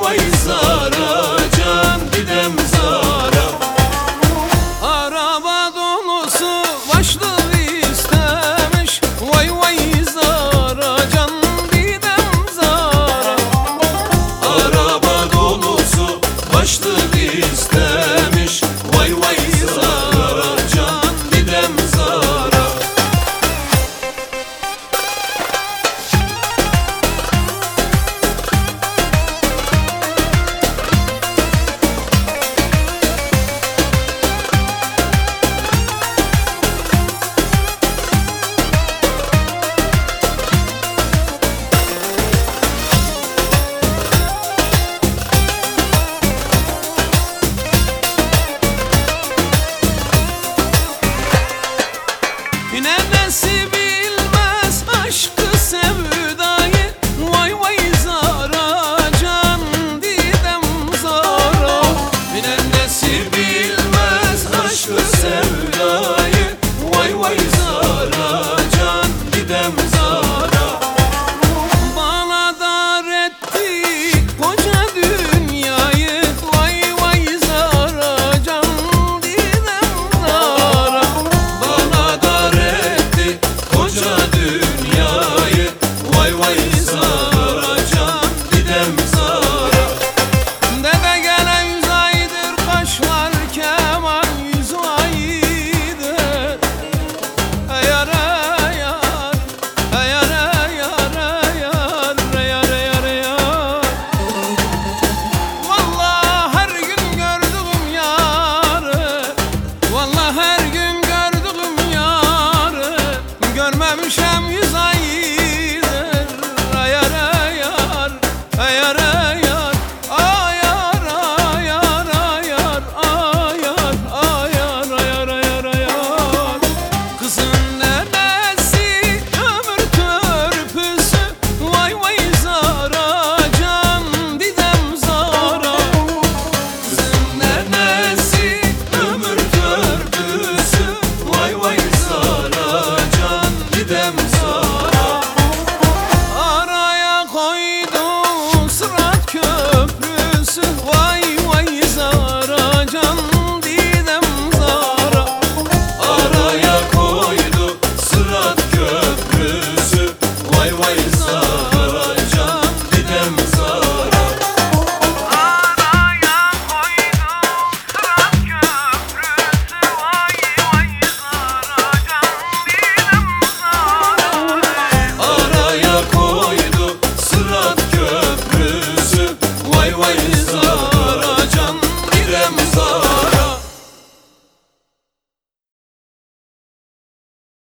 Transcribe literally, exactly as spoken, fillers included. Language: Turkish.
vay Zara, can didem Zara. Araba dolusu başlık istemiş, vay vay Zara, can didem Zara. Araba dolusu başlık istemiş, vay vay Zara, can didem Zara. Nenesi bilmez aşkı sevdayı, vay vay Zara, can didem Zara. Nenesi bilmez aşkı sevdayı, vay vay Zara, can didem Zara. Bana dar etti koca dünyayı, vay vay Zara, can didem Zara. Bana dar etti koca dünyayı, vay vay Zara, can didem Zara. Dede gele yüz aydır kaşlar keman yüz aydır. Yar yar, yar yar yar, yar yar yar. Vallahi her gün gördüğüm yarı, vallahi her gün gördüğüm yarı, görmemişem yüz aydır. Yar yar, yar yar, ayar ayar ayar ayar ayar ayar ayar ayar. Kızın nenesi ömür törpüsü, vay vay Zara, can didem Zara. Kızın nenesi ömür törpüsü, vay vay Zara, can didem Zara. Araya koydu Sırat Köprüsü, vay vay Zara, can didem Zara. Araya koydu Sırat Köprüsü, vay vay Zara.